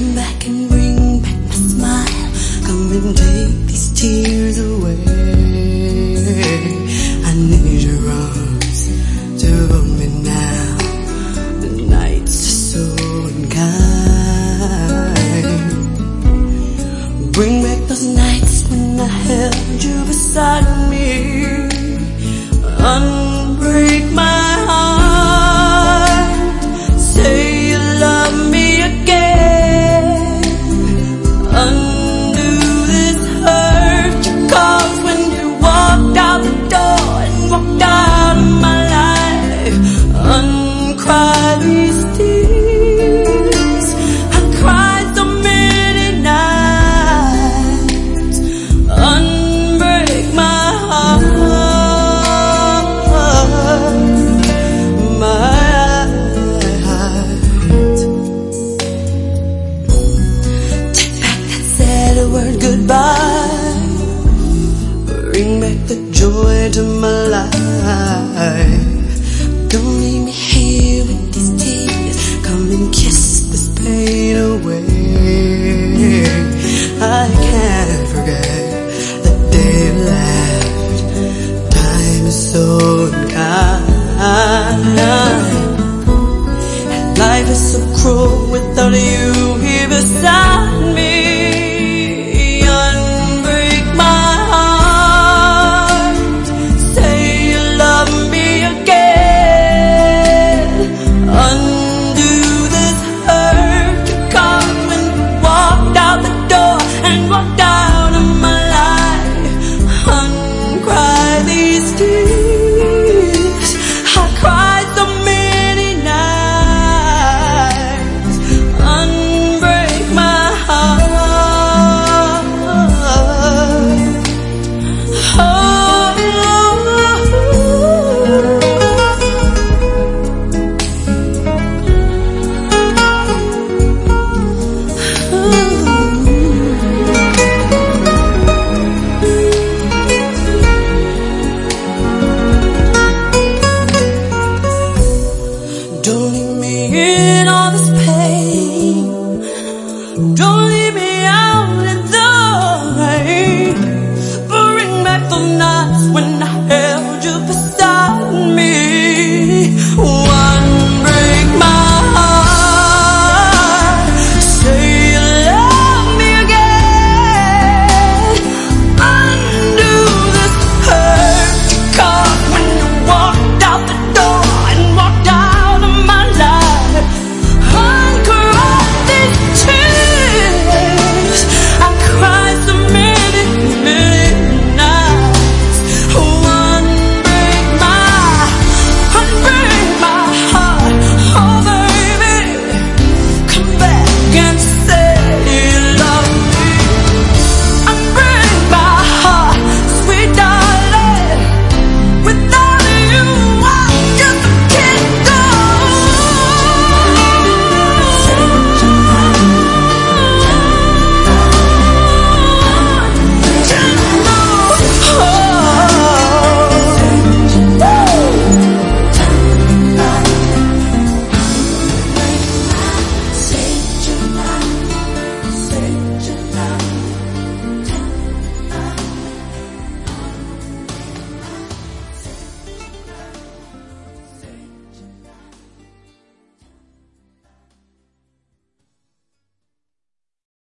Come back and bring back my smile. Come and take these tears away. I need your arms to hold me now. The nights are so unkind. Bring back those nights when I held you beside me. Unbreak my heart. Say you love me again. Undo this hurt you caused when you walked out the door and walked out of my life. Uncry these tears. I cried so many nights. Unbreak my heart. Word goodbye. Bring back the joy to my life. Don't leave me here with these tears. Come and kiss this pain away. I can't forget the day you left. Time is so unkind, and life is so cruel without you here beside me. In all this pain, don't leave me